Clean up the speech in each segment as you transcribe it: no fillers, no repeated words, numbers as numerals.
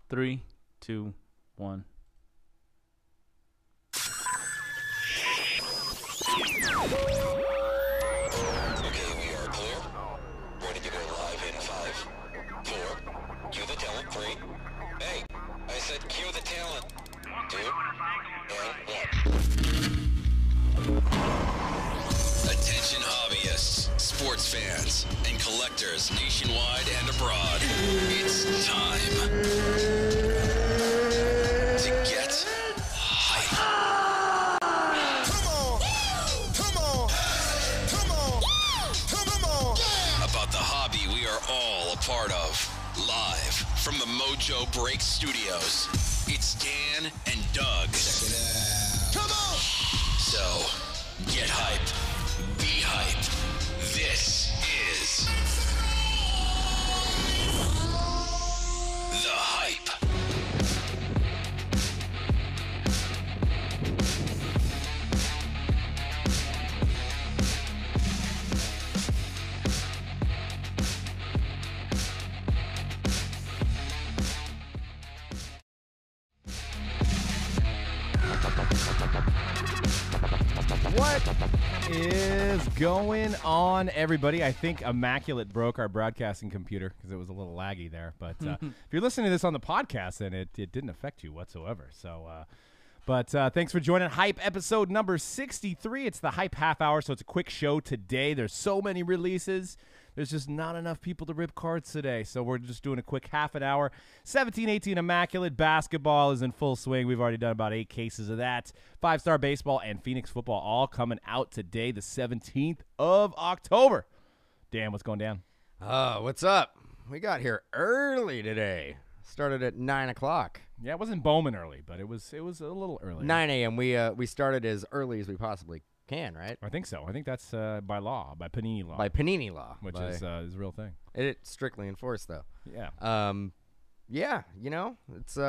3, 2, 1. Okay, we are clear. Ready to go live in 5, 4. Cue the talent. 3. Hey, I said cue the talent. 2 and 1. Attention hobbyists, sports fans, and collectors nationwide and abroad. It's time to get hype. About the hobby we are all a part of. Live from the Mojo Break Studios, it's Dan and Doug. Check it out. Come on! So, get hype. Be hype. This is The Hype. What is going on, everybody? I think Immaculate broke our broadcasting computer because it was a little laggy there. But if you're listening to this on the podcast, then it didn't affect you whatsoever. So, but thanks for joining Hype episode number 63. It's the Hype half hour, so it's a quick show today. There's so many releases. There's just not enough people to rip cards today, so we're just doing a quick half an hour. 17-18 Immaculate basketball is in full swing. We've already done about 8 cases of that. 5-star baseball and Phoenix football all coming out today, the 17th of October. Dan, what's going down? What's up? We got here early today. Started at 9 o'clock. Yeah, it wasn't Bowman early, but it was a little early. 9 a.m. We started as early as we possibly can, right? I think so. I think that's by law, by Panini law. By Panini law. Which is a real thing. It's strictly enforced, though. Yeah. Yeah, you know, it's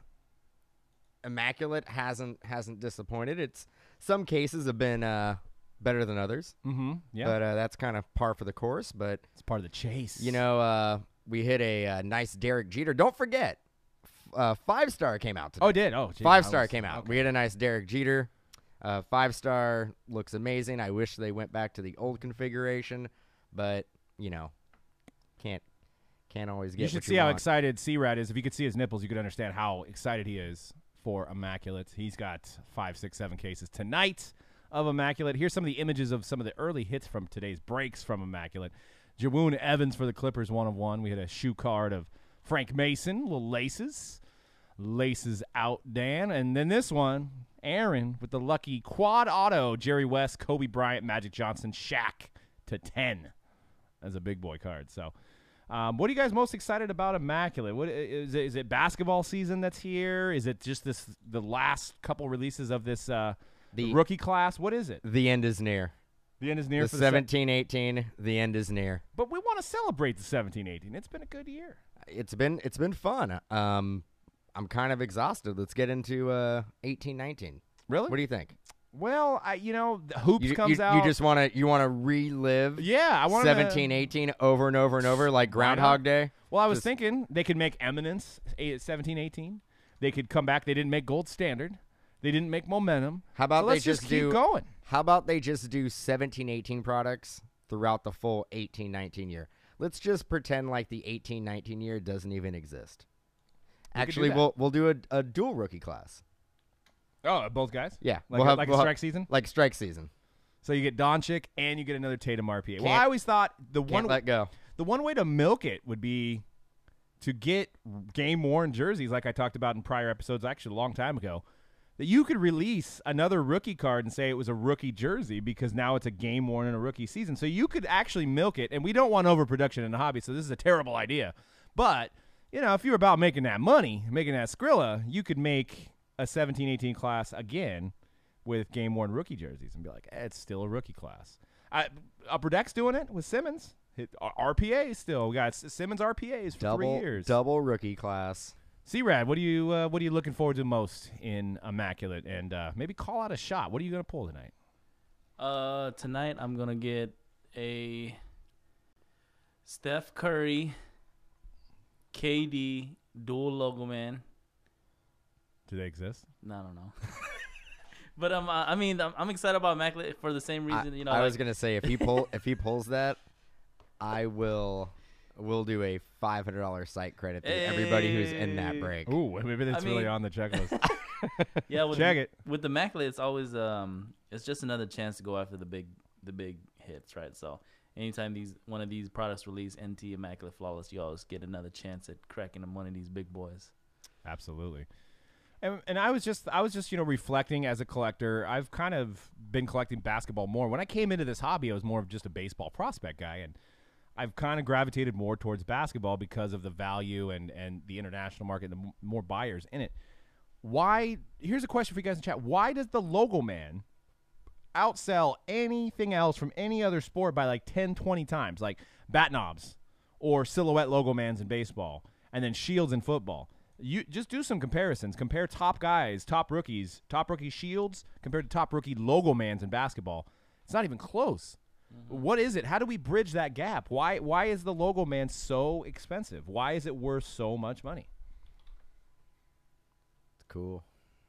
Immaculate hasn't disappointed. It's some cases have been better than others. Mm-hmm. Yeah. But that's kind of par for the course. But it's part of the chase. You know, we hit a nice Derek Jeter. Don't forget, 5-star came out today. Oh, it did? Oh, geez, 5-star came out. Okay. We hit a nice Derek Jeter. 5-star looks amazing. I wish they went back to the old configuration, but you know, can't always get. You should what see you how want. excited C-Rad is. If you could see his nipples, you could understand how excited he is for Immaculate. He's got 5, 6, 7 cases tonight of Immaculate. Here's some of the images of some of the early hits from today's breaks from Immaculate. Jawoon Evans for the Clippers, 1 of 1. We had a shoe card of Frank Mason, little laces. Laces out, Dan. And then this one, Aaron with the lucky quad auto, Jerry West, Kobe Bryant, Magic Johnson, Shaq to 10 as a big boy card. So what are you guys most excited about Immaculate? What is it basketball season that's here? Is it just the last couple releases of this the rookie class? What is it? The end is near. The end is near The for 17-18. The end is near. But we want to celebrate the 17-18. It's been a good year. It's been fun. I'm kind of exhausted. Let's get into 18-19. Really? What do you think? Well, the Hoops comes out. You just want to relive. Yeah, I want 17-18 over and over and over like Groundhog Day. Well, I was thinking they could make Eminence 17-18. They could come back. They didn't make Gold Standard. They didn't make Momentum. How about let's just keep going? How about they just do 17-18 products throughout the full 18-19 year? Let's just pretend like the 18-19 year doesn't even exist. Actually, we'll do a dual rookie class. Oh, both guys? Yeah. Like a strike season? Like strike season. So you get Doncic and you get another Tatum RPA. Well, Can't- I always thought the let go. The one way to milk it would be to get game-worn jerseys like I talked about in prior episodes, actually a long time ago, that you could release another rookie card and say it was a rookie jersey because now it's a game-worn in a rookie season. So you could actually milk it, and we don't want overproduction in the hobby, so this is a terrible idea. But, you know, if you're about making that money, making that Skrilla, you could make a 17-18 class again with game-worn rookie jerseys and be like, it's still a rookie class. Upper Deck's doing it with Simmons. RPA still. We got Simmons RPAs for 3 years. Double rookie class. C-Rad, what are you looking forward to most in Immaculate? And maybe call out a shot. What are you going to pull tonight? Tonight I'm going to get a Steph Curry, KD, dual logo man. Do they exist? No, I don't know. But I mean, I'm excited about Immaculate for the same reason. You know, I was gonna say if he pulls that, we'll do a $500 site credit to everybody who's in that break. Ooh, maybe that's really on the checklist. Yeah, check it. With the Immaculate, it's always it's just another chance to go after the big hits, right? So anytime one of these products release, NT Immaculate Flawless, you always get another chance at cracking one of these big boys. Absolutely. And I was just reflecting as a collector. I've kind of been collecting basketball more. When I came into this hobby, I was more of just a baseball prospect guy, and I've kind of gravitated more towards basketball because of the value and the international market, and the more buyers in it. Why? Here's a question for you guys in chat. Why does the Logo Man outsell anything else from any other sport by like 10, 20 times, like bat knobs or silhouette Logo Mans in baseball, and then shields in football? You just do some comparisons. Compare top guys, top rookie shields compared to top rookie Logo Mans in basketball. It's not even close. Mm-hmm. What is it? How do we bridge that gap? Why is the Logo Man so expensive? Why is it worth so much money? It's cool.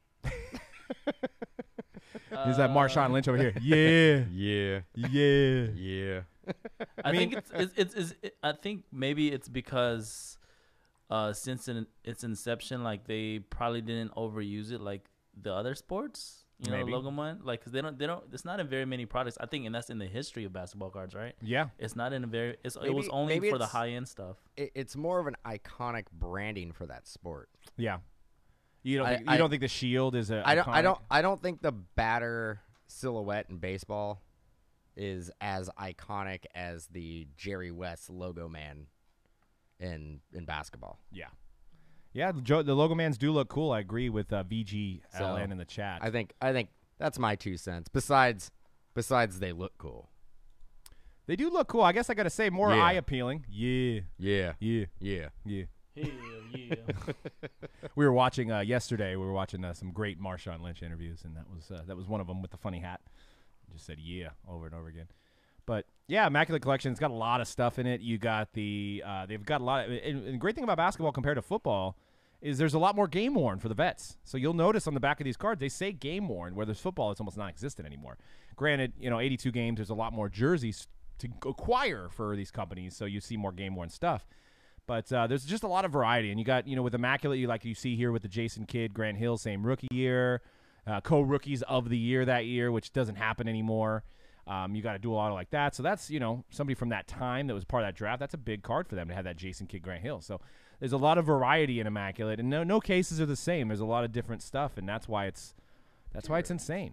Is that Marshawn Lynch over here? Yeah. Yeah. Yeah. Yeah. I think I think maybe it's because since its inception, like they probably didn't overuse it like the other sports. You know, the Logo Man, like, because they don't. It's not in very many products. I think, and that's in the history of basketball cards, right? Yeah. It's not in a very. It was only for the high end stuff. It's more of an iconic branding for that sport. Yeah. You don't think the shield is a? I don't think the batter silhouette in baseball is as iconic as the Jerry West Logo Man in basketball. Yeah. Yeah, the Logo Mans do look cool. I agree with VGLN in the chat. I think that's my 2 cents. Besides they look cool. They do look cool. I guess I got to say more eye appealing. Yeah. Yeah. Yeah. Yeah. Yeah. Hell yeah. We were watching yesterday. We were watching some great Marshawn Lynch interviews, and that was one of them with the funny hat. Just said yeah over and over again. But yeah, Immaculate Collection. It's got a lot of stuff in it. You got they've got a lot. And the great thing about basketball compared to football is there's a lot more game worn for the vets. So you'll notice on the back of these cards they say game worn. Where there's football, it's almost non-existent anymore. Granted, 82 games. There's a lot more jerseys to acquire for these companies, so you see more game worn stuff. But there's just a lot of variety, and you got with Immaculate, you see here with the Jason Kidd, Grant Hill, same rookie year, co-rookies of the year that year, which doesn't happen anymore. You got to do a lot like that. So that's, somebody from that time that was part of that draft. That's a big card for them to have that Jason Kidd, Grant Hill. So there's a lot of variety in Immaculate, and no cases are the same. There's a lot of different stuff, and that's why it's insane.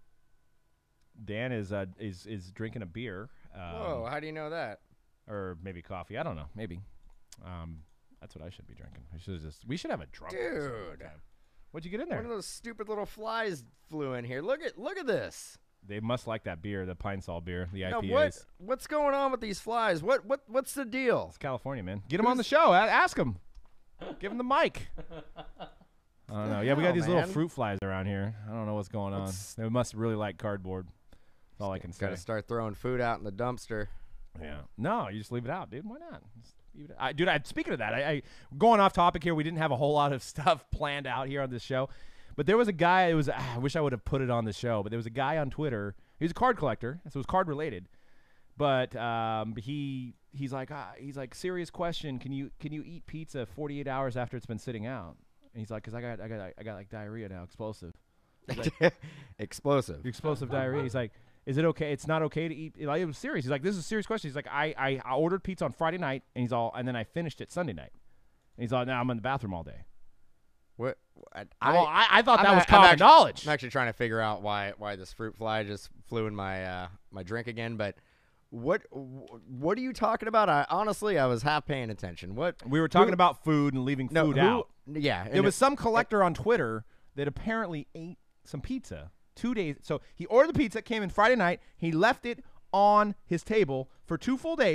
Dan is drinking a beer. Whoa, how do you know that? Or maybe coffee. I don't know. Maybe. That's what I should be drinking. We should have a drunk. Dude. What'd you get in there? One of those stupid little flies flew in here. Look at this. They must like that beer, the Pine Sol beer, the IPAs. Now what's going on with these flies? What's the deal? It's California, man. Get them on the show. Ask them. Give them the mic. I don't know. Yeah, we got these little fruit flies around here. I don't know what's going on. They must really like cardboard. That's all I can say. Got to start throwing food out in the dumpster. Yeah. No, you just leave it out, dude. Why not? Dude, speaking of that, I going off topic here. We didn't have a whole lot of stuff planned out here on this show. But there was a guy, I wish I would have put it on the show, but there was a guy on Twitter. He's a card collector, so it was card related. But he's like, serious question, can you eat pizza 48 hours after it's been sitting out? And he's like, 'cause I got like diarrhea now, explosive. Like, explosive diarrhea. He's like, is it okay? It's not okay to eat. It was serious. He's like, this is a serious question. He's like, I ordered pizza on Friday night, and then I finished it Sunday night. And he's like, now I'm in the bathroom all day. What? I thought that was common knowledge. I'm actually trying to figure out why this fruit fly just flew in my my drink again. But what are you talking about? I was half paying attention. We were talking about food and leaving food out. Yeah, there was some collector on Twitter that apparently ate some pizza 2 days. So he ordered the pizza, came in Friday night. He left it on his table for 2 full days.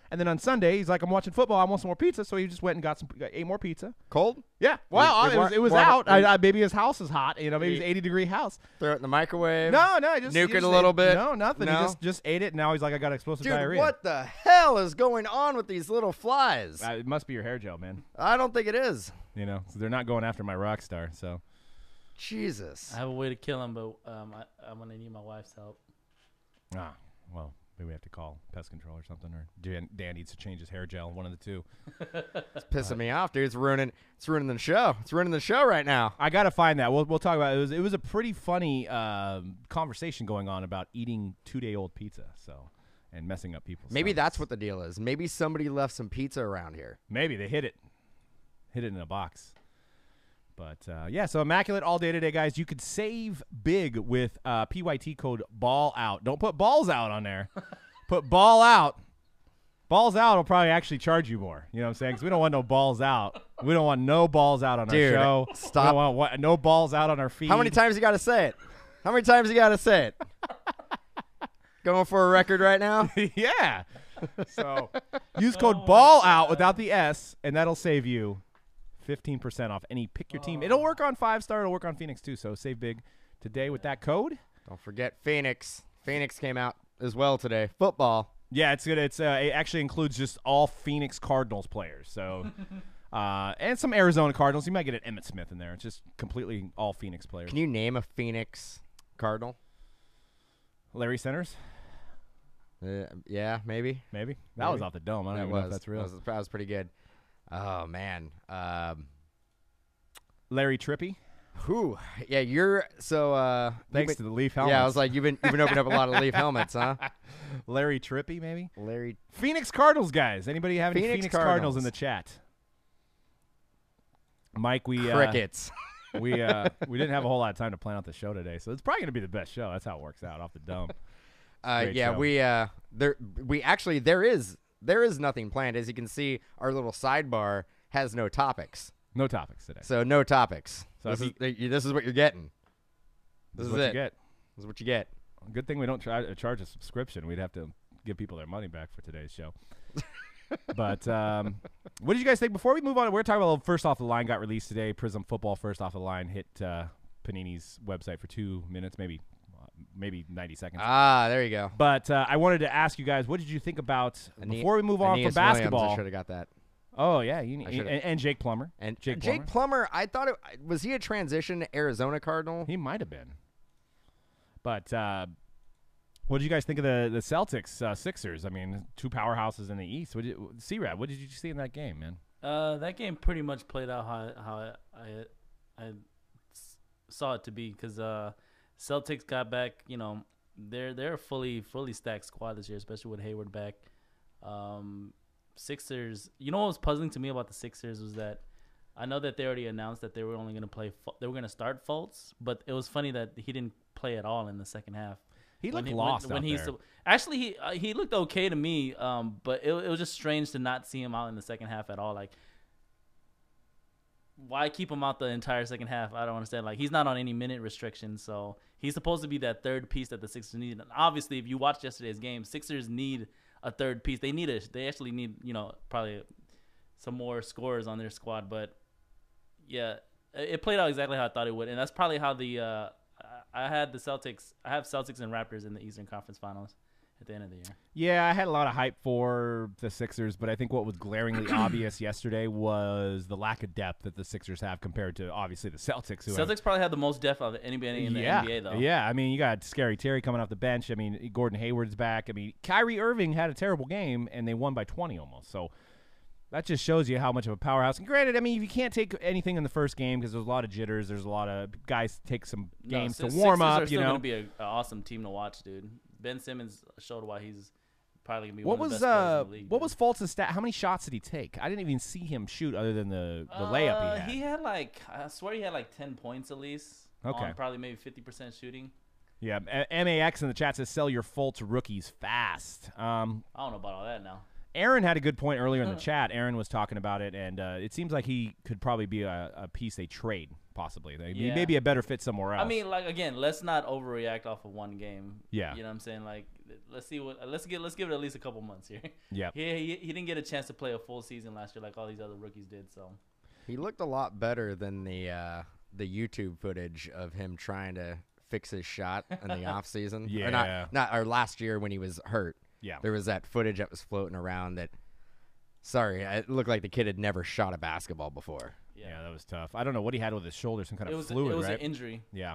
And then on Sunday, he's like, I'm watching football. I want some more pizza. So he just went and ate more pizza. Cold? Yeah. Well, it was out. Maybe his house is hot. Maybe it's 80-degree house. Throw it in the microwave? No. Just nuke it a little bit? No, nothing. No? He just ate it. And now he's like, I got explosive diarrhea. Dude, what the hell is going on with these little flies? It must be your hair gel, man. I don't think it is. So they're not going after my rock star. So, Jesus. I have a way to kill him, but I'm gonna need my wife's help. Well, maybe we have to call pest control or something, or Dan needs to change his hair gel. One of the two. It's pissing me off, dude. It's ruining the show. It's ruining the show right now. I gotta find that. We'll talk about it. It was a pretty funny conversation going on about eating 2-day-old pizza. And messing up people's. Maybe stomachs. that's what the deal is. Maybe somebody left some pizza around here. Maybe they hid it in a box. But so Immaculate all day today, guys. You could save big with PYT code BALLOUT. Don't put balls out on there. Put ball out. Balls out will probably actually charge you more. You know what I'm saying? Because we don't want no balls out. We don't want no balls out on our show. Stop. We don't want no balls out on our feed. How many times you got to say it? How many times you got to say it? Going for a record right now? Yeah. So use code BALLOUT without the S, and that'll save you 15% off any pick your team. It'll work on 5-star. It'll work on Phoenix too. So save big today with that code. Don't forget Phoenix. Phoenix came out as well today. Football. Yeah, it's good. It actually includes just all Phoenix Cardinals players. So and some Arizona Cardinals. You might get an Emmitt Smith in there. It's just completely all Phoenix players. Can you name a Phoenix Cardinal? Larry Centers? Yeah, maybe. That was off the dome. I don't even know if that's real. That was pretty good. Oh, man. Larry Trippy? Whew. Yeah, you're so thanks to the Leaf helmets. Yeah, I was like, you've been opening up a lot of Leaf helmets, huh? Larry Trippy, maybe? Larry Phoenix Cardinals, guys. Anybody have any Phoenix Cardinals in the chat? Mike, crickets. We didn't have a whole lot of time to plan out the show today, so it's probably gonna be the best show. That's how it works out off the dome. Yeah, show. There is nothing planned. As you can see, our little sidebar has no topics. No topics today. So no topics. So this is what you're getting. This is what it. you get. This is what you get. Good thing we don't try to charge a subscription. We'd have to give people their money back for today's show. But what did you guys think? Before we move on, we're talking about First Off the Line got released today. Prism Football First Off the Line hit Panini's website for 2 minutes, maybe 90 seconds. There you go. But I wanted to ask you guys, what did you think about, before we move on from basketball? I should have got that. Oh, yeah. And Jake Plummer. Jake Plummer, I thought was he a transition to Arizona Cardinal? He might have been. But what did you guys think of the Celtics, Sixers? I mean, two powerhouses in the East. C-Rad, what did you see in that game, man? That game pretty much played out how I saw it to be, because Celtics got back. They're a fully stacked squad this year, especially with Hayward back. Sixers. You know what was puzzling to me about the Sixers was that I know that they already announced that they were only going to play. They were going to start Fultz, but it was funny that he didn't play at all in the second half. He looked lost out there. Actually, he looked okay to me, but it was just strange to not see him out in the second half at all. Like, why keep him out the entire second half? I don't understand. Like, he's not on any minute restrictions, so he's supposed to be that third piece that the Sixers need. And obviously, if you watched yesterday's game, Sixers need a third piece. They actually need, probably some more scorers on their squad. But yeah, it played out exactly how I thought it would, and that's probably how I have Celtics and Raptors in the Eastern Conference Finals at the end of the year. Yeah, I had a lot of hype for the Sixers, but I think what was glaringly obvious yesterday was the lack of depth that the Sixers have compared to, obviously, the Celtics. Celtics probably had the most depth of anybody in the NBA, though. Yeah, I mean, you got Scary Terry coming off the bench. I mean, Gordon Hayward's back. I mean, Kyrie Irving had a terrible game, and they won by 20 almost. So that just shows you how much of a powerhouse. And granted, I mean, you can't take anything in the first game because there's a lot of jitters. There's a lot of guys take some games to warm up. Sixers are still going to be an awesome team to watch, dude. Ben Simmons showed why he's probably going to be one of the best players in the league. What was Fultz's stat? How many shots did he take? I didn't even see him shoot other than the layup he had. I swear he had 10 points at least. Okay. On probably maybe 50% shooting. Yeah, MAX in the chat says, sell your Fultz rookies fast. I don't know about all that now. Aaron had a good point earlier in the chat. Aaron was talking about it, and it seems like he could probably be a piece they trade possibly. Yeah. Maybe a better fit somewhere else. I mean, like, again, let's not overreact off of one game. Yeah. You know what I'm saying? Like, let's give it at least a couple months here. Yeah. He didn't get a chance to play a full season last year like all these other rookies did. So He looked a lot better than the YouTube footage of him trying to fix his shot in the offseason. Yeah. Or last year when he was hurt. Yeah. There was that footage that was floating around that, it looked like the kid had never shot a basketball before. Yeah, that was tough. I don't know what he had with his shoulder, some kind of fluid, It was right? an injury. Yeah.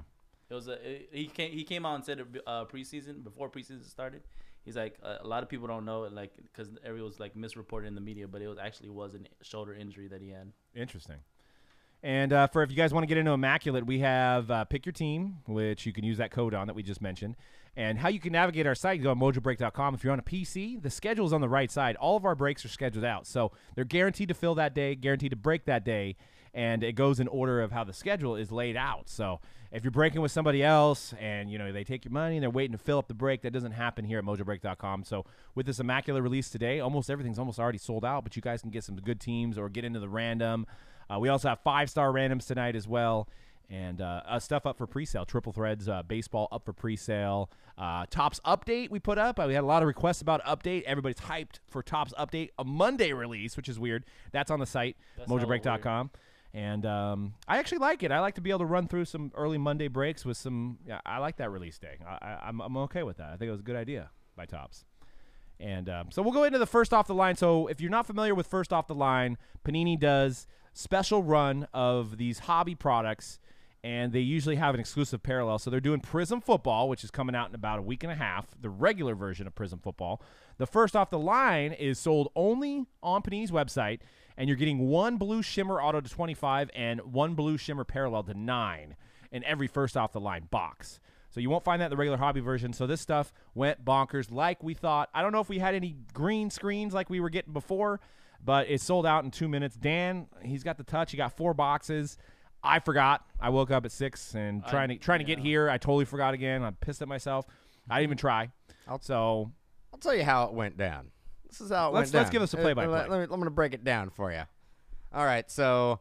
He came out and said preseason, before preseason started. He's like, a lot of people don't know it, like, because everyone was like misreported in the media, but it was a shoulder injury that he had. Interesting. And for if you guys want to get into Immaculate, we have Pick Your Team, which you can use that code on that we just mentioned. And how you can navigate our site, go to mojobreak.com. If you're on a PC, the schedule is on the right side. All of our breaks are scheduled out. So they're guaranteed to fill that day, guaranteed to break that day, and it goes in order of how the schedule is laid out. So if you're breaking with somebody else and, they take your money and they're waiting to fill up the break, that doesn't happen here at mojobreak.com. So with this Immaculate release today, everything's almost already sold out, but you guys can get some good teams or get into the random. We also have 5-star randoms tonight as well, and stuff up for presale. Triple Threads baseball up for presale. Topps update we put up. We had a lot of requests about update. Everybody's hyped for Topps update, a Monday release, which is weird. That's on the site, mojobreak.com. And I actually like it. I like to be able to run through some early Monday breaks with some. Yeah, I like that release day. I'm okay with that. I think it was a good idea by Topps. And so we'll go into the first off the line. So if you're not familiar with first off the line, Panini does special run of these hobby products, and they usually have an exclusive parallel. So they're doing Prism Football, which is coming out in about a week and a half, the regular version of Prism Football. The first off the line is sold only on Panini's website, and you're getting one Blue Shimmer Auto to 25 and one Blue Shimmer Parallel to 9 in every first off the line box. So you won't find that in the regular hobby version. So this stuff went bonkers like we thought. I don't know if we had any green screens like we were getting before, but it sold out in 2 minutes. Dan, he's got the touch. He got 4 boxes. I forgot. I woke up at 6 and trying to get here. I totally forgot again. I'm pissed at myself. I didn't even try. I'll tell you how it went down. This is how it went down. Let's give us a play-by-play. I'm going to break it down for you. All right, so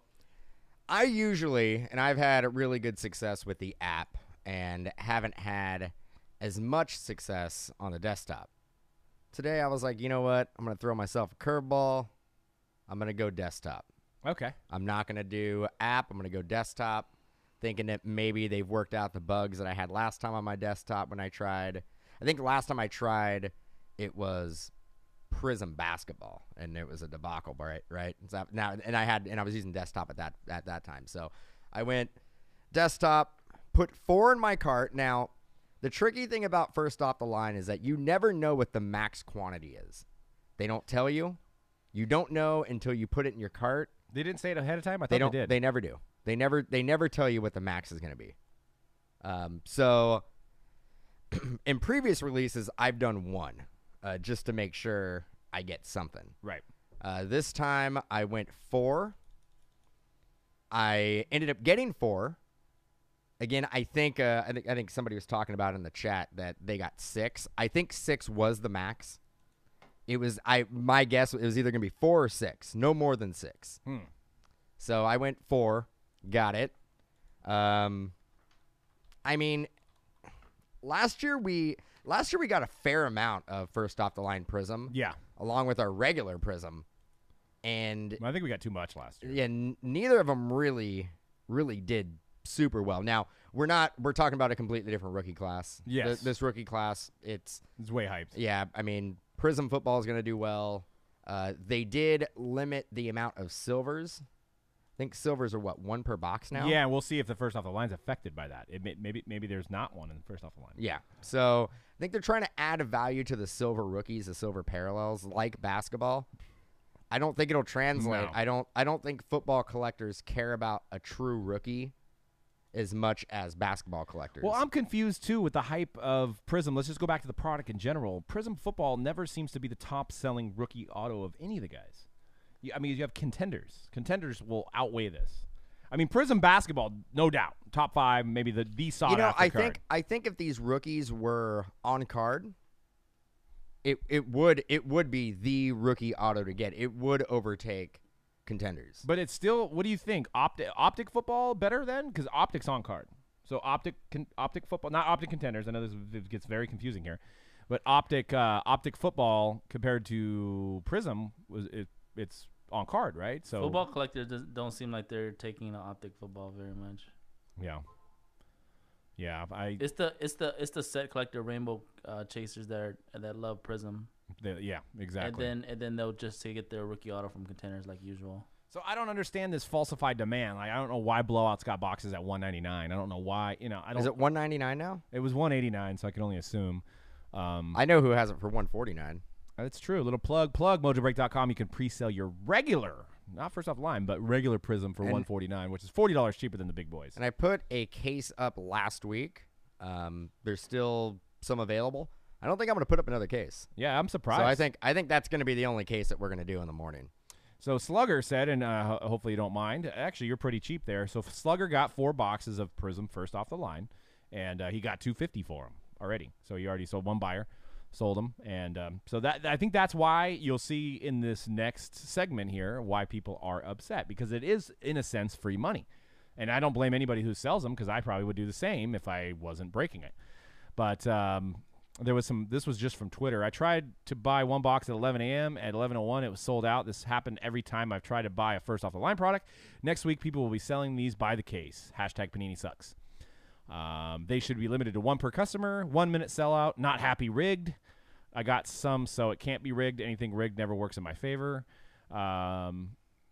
I usually, and I've had really good success with the app and haven't had as much success on the desktop. Today I was like, you know what? I'm going to throw myself a curveball. I'm going to go desktop. Okay. I'm not going to do app. I'm going to go desktop, thinking that maybe they've worked out the bugs that I had last time on my desktop when I tried. I think last time I tried, it was Prism Basketball, and it was a debacle, right? So now, and I was using desktop at that time. So I went desktop, put 4 in my cart. Now, the tricky thing about first off the line is that you never know what the max quantity is. They don't tell you. You don't know until you put it in your cart. They didn't say it ahead of time? I thought they did. They never do. They never tell you what the max is going to be. So in previous releases, I've done 1 just to make sure I get something. Right. This time I went 4. I ended up getting 4. Again, I think somebody was talking about in the chat that they got 6. I think 6 was the max. My guess it was either going to be 4 or 6, no more than 6. So I went 4, got it. I mean, last year we got a fair amount of first off the line Prism. Yeah. Along with our regular Prism, and I think we got too much last year. Yeah, neither of them really did super well. Now we're talking about a completely different rookie class. Yes. This rookie class, it's way hyped. Yeah, I mean, Prism Football is going to do well. They did limit the amount of silvers. I think silvers are 1 per box now. Yeah, and we'll see if the first off the line is affected by that. Maybe there's not one in the first off the line. Yeah, so I think they're trying to add a value to the silver rookies, the silver parallels, like basketball. I don't think it'll translate. No. I don't think football collectors care about a true rookie as much as basketball collectors. Well, I'm confused, too, with the hype of Prism. Let's just go back to the product in general. Prism Football never seems to be the top-selling rookie auto of any of the guys. I mean, you have contenders. Contenders will outweigh this. I mean, Prism Basketball, no doubt, top 5, maybe the sought-after card. I think if these rookies were on card, it would be the rookie auto to get. It would overtake contenders. But it's still, what do you think? Optic football better then? Because Optic's on card. So Optic football, not Optic contenders. I know this gets very confusing here. But Optic football compared to Prism, it's on card, right? So Football collectors don't seem like they're taking Optic football very much. Yeah. Yeah, it's the set collector rainbow chasers that love Prism. Yeah, exactly. And then they'll just get their rookie auto from contenders like usual. So I don't understand this falsified demand. Like I don't know why Blowout's got boxes at $199. I don't know why. Is it $199 now? It was $189, so I can only assume. I know who has it for $149. That's true. Little plug. MojoBreak.com. You can pre-sell your regular, not first off line, but regular Prism for $149, which is $40 cheaper than the big boys. And I put a case up last week. There's still some available. I don't think I'm going to put up another case. Yeah, I'm surprised. So I think that's going to be the only case that we're going to do in the morning. So Slugger said, and hopefully you don't mind, actually you're pretty cheap there. So Slugger got 4 boxes of Prism first off the line, and he got $250 for them already. So he already sold one buyer, sold them, and so that I think that's why you'll see in this next segment here why people are upset, because it is in a sense free money, and I don't blame anybody who sells them because I probably would do the same if I wasn't breaking it. But there was some. This was just from Twitter. I tried to buy one box at 11 a.m. At 11:01, it was sold out. This happened every time I've tried to buy a first off the line product. Next week, people will be selling these by the case. Hashtag Panini sucks. They should be limited to 1 per customer. 1 minute sellout. Not happy rigged. I got some, so it can't be rigged. Anything rigged never works in my favor. And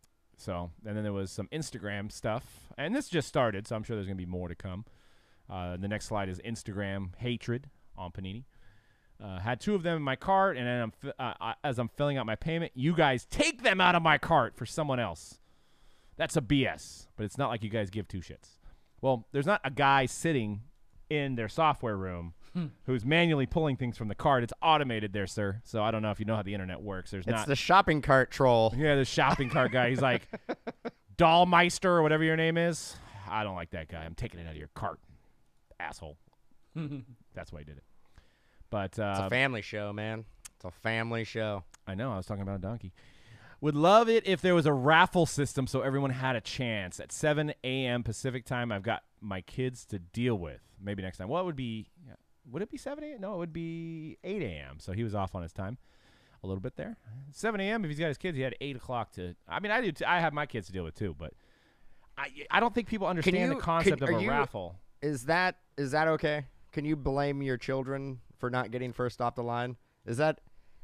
then there was some Instagram stuff, and this just started, so I'm sure there's gonna be more to come. The next slide is Instagram hatred on Panini. Had 2 of them in my cart, and then as I'm filling out my payment, you guys take them out of my cart for someone else. That's a BS, but it's not like you guys give 2 shits. Well, there's not a guy sitting in their software room who's manually pulling things from the cart. It's automated there, sir. So I don't know if you know how the internet works. It's the shopping cart troll. Yeah, the shopping cart guy. He's like, Dollmeister or whatever your name is. I don't like that guy. I'm taking it out of your cart, asshole. That's why he did it. But it's a family show, man. It's a family show. I know. I was talking about a donkey. Would love it if there was a raffle system so everyone had a chance. At 7 a.m. Pacific time, I've got my kids to deal with. Maybe next time. What would be? Would it be 7 a.m.? No, it would be 8 a.m. So he was off on his time a little bit there. 7 a.m. If he's got his kids, he had 8 o'clock to. I mean, I do. I have my kids to deal with too, but I don't think people understand the concept of a raffle. Is that okay? Can you blame your children for not getting first off the line? Is that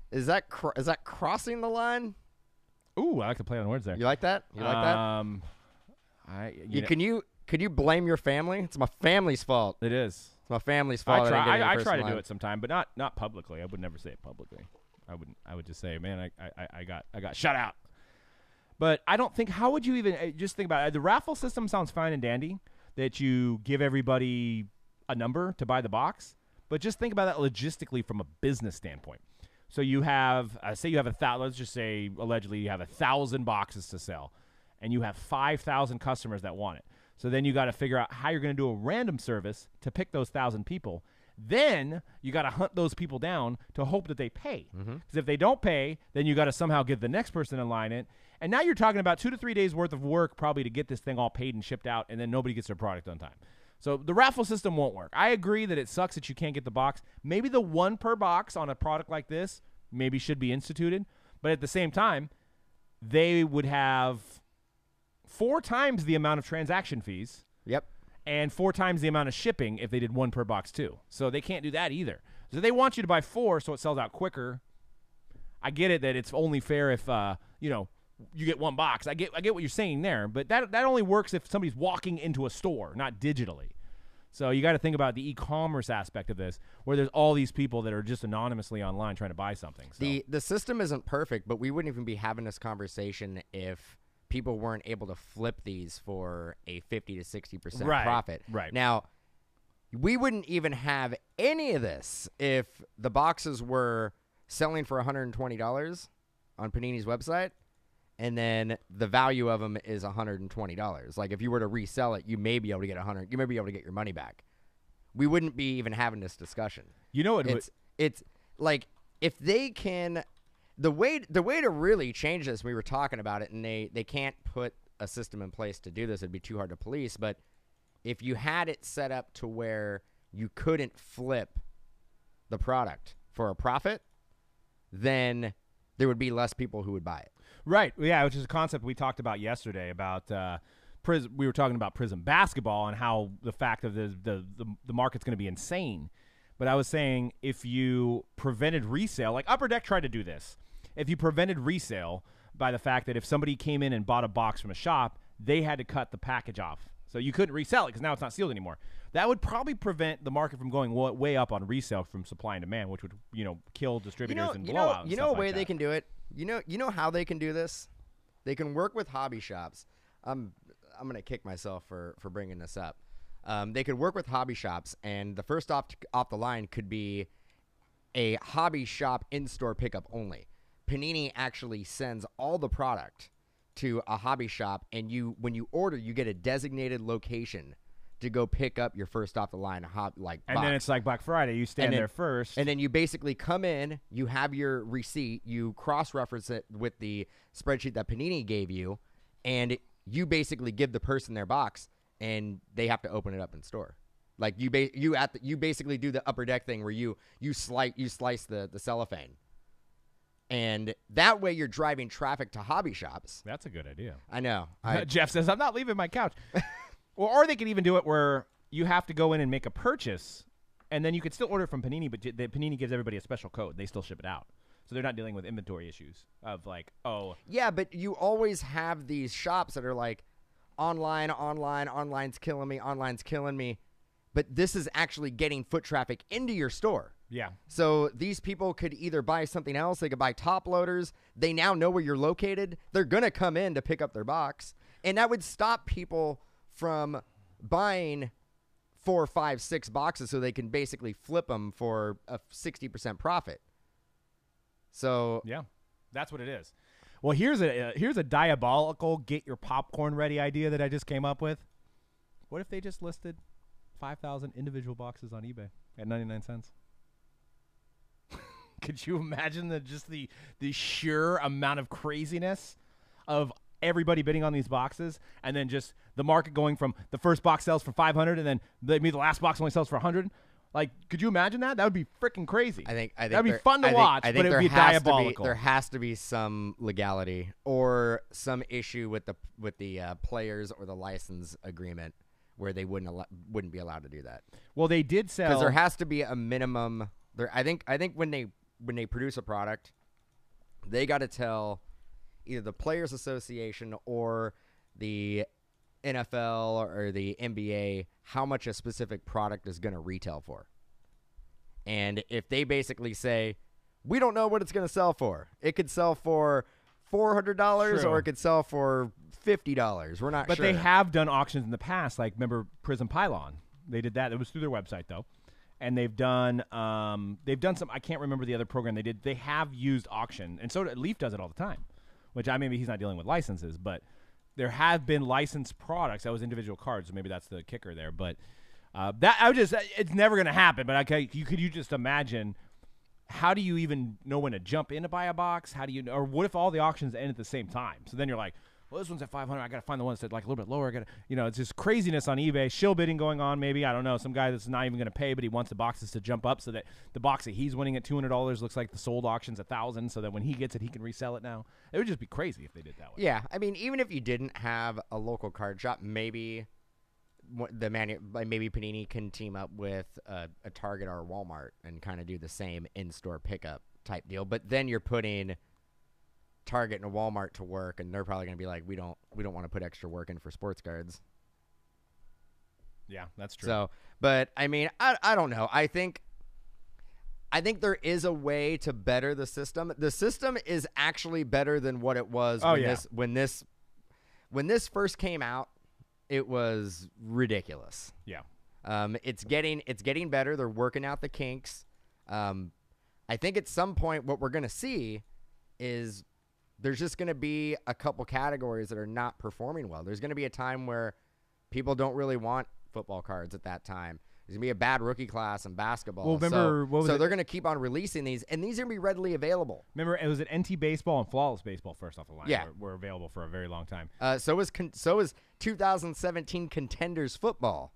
crossing the line? Ooh, I like to play on words there. You like that? You like that? Can you blame your family? It's my family's fault. It is. It's my family's fault. I try to do it sometime, but not publicly. I would never say it publicly. I would just say, man, I got shut out. But I don't think. How would you even just think about it? The raffle system sounds fine and dandy that you give everybody a number to buy the box, but just think about that logistically from a business standpoint. So you have, say you have 1,000, let's just say allegedly you have 1,000 boxes to sell, and you have 5,000 customers that want it. So then you got to figure out how you're going to do a random service to pick those 1,000 people. Then you got to hunt those people down to hope that they pay. Because if they don't pay, then you got to somehow get the next person in line it. And now you're talking about 2 to 3 days worth of work probably to get this thing all paid and shipped out, and then nobody gets their product on time. So the raffle system won't work. I agree that it sucks that you can't get the box. Maybe the 1 per box on a product like this maybe should be instituted. But at the same time, they would have 4 times the amount of transaction fees. Yep. And 4 times the amount of shipping if they did 1 per box too. So they can't do that either. So they want you to buy 4 so it sells out quicker. I get it that it's only fair if, you get 1 box. I get what you're saying there, but that only works if somebody's walking into a store, not digitally. So you got to think about the e-commerce aspect of this, where there's all these people that are just anonymously online trying to buy something. So. The system isn't perfect, but we wouldn't even be having this conversation if people weren't able to flip these for a 50 to 60% profit. Right. Now, we wouldn't even have any of this if the boxes were selling for $120 on Panini's website, and then the value of them is $120. Like if you were to resell it, you may be able to get $100. You may be able to get your money back. We wouldn't be even having this discussion. You know what? It's like if they can. the way to really change this, we were talking about it, and they can't put a system in place to do this. It'd be too hard to police. But if you had it set up to where you couldn't flip the product for a profit, then there would be less people who would buy it. Right. Yeah, which is a concept we talked about yesterday about we were talking about Prism basketball and how the fact of the market's going to be insane. But I was saying if you prevented resale, like Upper Deck tried to do this. If you prevented resale by the fact that if somebody came in and bought a box from a shop, they had to cut the package off. So you couldn't resell it because now it's not sealed anymore. That would probably prevent the market from going way up on resale from supply and demand, which would, kill distributors and blow out. You know a way they can do it? You know how they can do this? They can work with hobby shops. I'm going to kick myself for bringing this up. They could work with hobby shops, and the first off the line could be a hobby shop in-store pickup only. Panini actually sends all the product to a hobby shop, and when you order, you get a designated location to go pick up your first off the line box. And then it's like Black Friday. You stand there first. And then you basically come in, you have your receipt, you cross-reference it with the spreadsheet that Panini gave you, and you basically give the person their box, and they have to open it up in store. Like you basically do the Upper Deck thing where you slice the cellophane. And that way you're driving traffic to hobby shops. That's a good idea. I know. Jeff says, I'm not leaving my couch. Or they could even do it where you have to go in and make a purchase, and then you could still order from Panini, but Panini gives everybody a special code. They still ship it out. So they're not dealing with inventory issues of like, oh. Yeah, but you always have these shops that are like, online's killing me. But this is actually getting foot traffic into your store. Yeah. So these people could either buy something else. They could buy top loaders. They now know where you're located. They're going to come in to pick up their box. And that would stop people from buying 4, 5, 6 boxes so they can basically flip them for a 60% profit. So yeah, that's what it is. Well, here's a diabolical get your popcorn ready idea that I just came up with. What if they just listed 5,000 individual boxes on eBay at 99 cents? Could you imagine the sheer amount of craziness of everybody bidding on these boxes, and then just the market going from the first box sells for 500, and then maybe the last box only sells for 100? Like, could you imagine that? That would be freaking crazy. I think that'd be fun to watch, but it would be diabolical. There has to be some legality or some issue with the players or the license agreement where they wouldn't be allowed to do that. Well, they did sell, because there has to be a minimum. I think when they produce a product, they got to tell either the Players Association or the NFL or the NBA how much a specific product is going to retail for. And if they basically say, we don't know what it's going to sell for, it could sell for $400 or it could sell for $50. We're not sure. But they have done auctions in the past. Like, remember Prism Pylon? They did that. It was through their website, though. And they've done some, I can't remember the other program they did. They have used auction. And so Leaf does it all the time, which maybe he's not dealing with licenses, but there have been licensed products. That was individual cards, so maybe that's the kicker there. But it's never going to happen. But could you just imagine, how do you even know when to jump in to buy a box? How do you, or what if all the auctions end at the same time? So then you're like, well, this one's at 500. I got to find the one that's like a little bit lower. It's just craziness on eBay. Shill bidding going on, maybe. I don't know. Some guy that's not even going to pay, but he wants the boxes to jump up so that the box that he's winning at $200 looks like the sold auction's $1,000, so that when he gets it, he can resell it now. It would just be crazy if they did that way. Yeah. I mean, even if you didn't have a local card shop, maybe maybe Panini can team up with a Target or a Walmart and kind of do the same in-store pickup type deal. But then you're putting Target and Walmart to work, and they're probably going to be like, we don't want to put extra work in for sports cards. Yeah, that's true. So, but I mean, I don't know. I think there is a way to better the system. The system is actually better than what it was when this first came out. It was ridiculous. Yeah. It's getting better. They're working out the kinks. I think at some point what we're going to see is there's just going to be a couple categories that are not performing well. There's going to be a time where people don't really want football cards at that time. There's going to be a bad rookie class in basketball. Well, remember, so they're going to keep on releasing these, and these are going to be readily available. Remember, it was at NT Baseball and Flawless Baseball first off the line. Yeah. Were available for a very long time. So is 2017 Contenders football.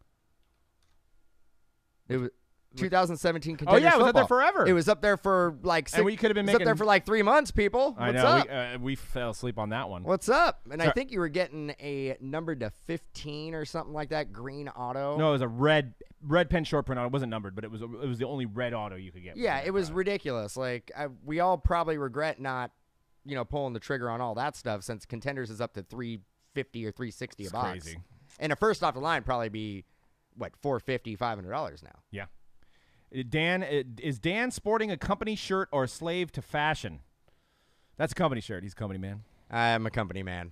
It was 2017 Contenders Oh, yeah, it was football. up there forever. It was up there for like 6, and we could have been it was up making, there for like 3 months, people. I What's know. up? We fell asleep on that one. What's up? And I Sorry. think you were getting a numbered to 15 or something like that, green auto. No, it was a red pen short print auto. It wasn't numbered, but it was the only red auto you could get. Yeah, it was ridiculous. Like we all probably regret not, pulling the trigger on all that stuff since Contenders is up to $350 or $360 a box. Crazy. And a first off the line probably be what, $450, $500 now. Yeah. Dan, is Dan sporting a company shirt or a slave to fashion? That's a company shirt. He's a company man. I'm a company man.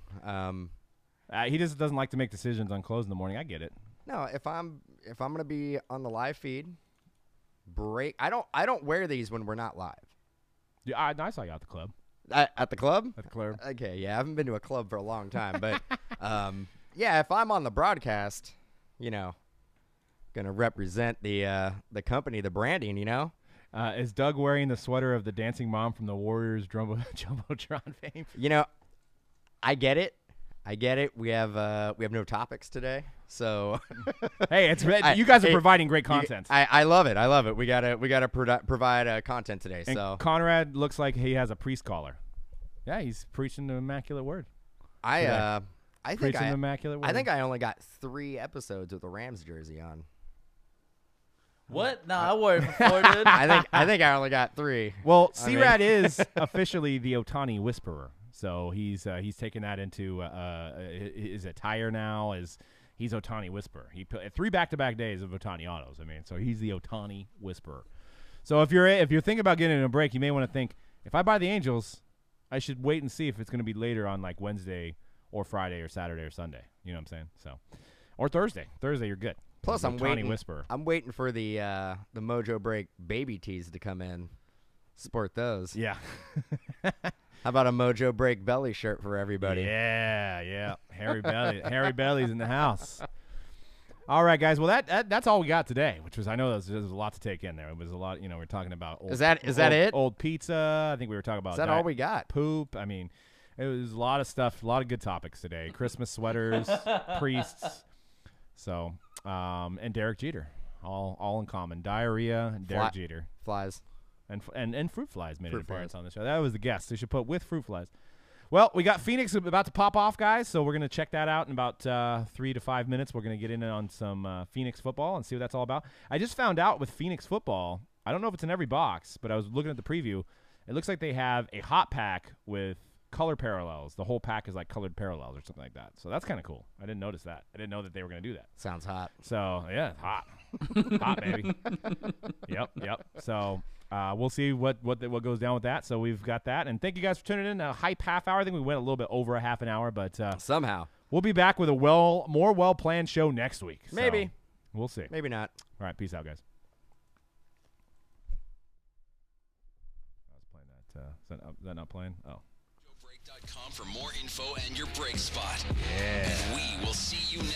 He just doesn't like to make decisions on clothes in the morning. I get it. No, if I'm gonna be on the live feed, I don't wear these when we're not live. Yeah, I saw you at the club. At the club? At the club. Okay, yeah, I haven't been to a club for a long time, but yeah, if I'm on the broadcast, gonna represent the company, the branding, Is Doug wearing the sweater of the dancing mom from the Warriors Jumbotron fame? I get it. We have no topics today, so hey, you guys are providing great content. I love it. We gotta provide content today. And so Conrad looks like he has a priest collar. Yeah, he's preaching the immaculate word. I think the immaculate word. I think I only got 3 episodes with the Rams jersey on. What? No, I wore it before, dude. I think I only got 3. Well, C-Rad is officially the Ohtani Whisperer, so he's taken that into his attire now. He's Ohtani Whisperer. He put 3 back-to-back days of Ohtani autos. I mean, so he's the Ohtani Whisperer. So if you're thinking about getting a break, you may want to think, if I buy the Angels, I should wait and see if it's going to be later on, like Wednesday or Friday or Saturday or Sunday. You know what I'm saying? So, or Thursday. Thursday, you're good. Plus, I'm Whisperer. I'm waiting for the Mojo Break baby tees to come in. Sport those. Yeah. How about a Mojo Break belly shirt for everybody? Yeah. Harry Belly's in the house. All right, guys. Well, that's all we got today, which was, I know there's a lot to take in there. It was a lot. We're talking about old, is that it? Old pizza. I think we were talking about. Is that all we got? Poop. I mean, it was a lot of stuff, a lot of good topics today. Christmas sweaters, priests. So, and Derek Jeter, all in common. Diarrhea, and Derek Jeter. Flies. And fruit flies made an appearance flies on the show. That was the guest. They should put with fruit flies. Well, we got Phoenix about to pop off, guys, so we're going to check that out in about 3 to 5 minutes. We're going to get in on some Phoenix football and see what that's all about. I just found out with Phoenix football, I don't know if it's in every box, but I was looking at the preview. It looks like they have a hot pack with color parallels. The whole pack is like colored parallels or something like that. So that's kind of cool. I didn't notice that. I didn't know that they were going to do that. Sounds hot. So, yeah, hot. Hot, baby. Yep. So we'll see what goes down with that. So we've got that. And thank you guys for tuning in. A hype half hour. I think we went a little bit over a half an hour, but somehow we'll be back with a more well-planned show next week. Maybe. So we'll see. Maybe not. All right, peace out, guys. I was playing that. Is that not playing? Oh. JoeBreak.com for more info and your break spot. Yeah. We will see you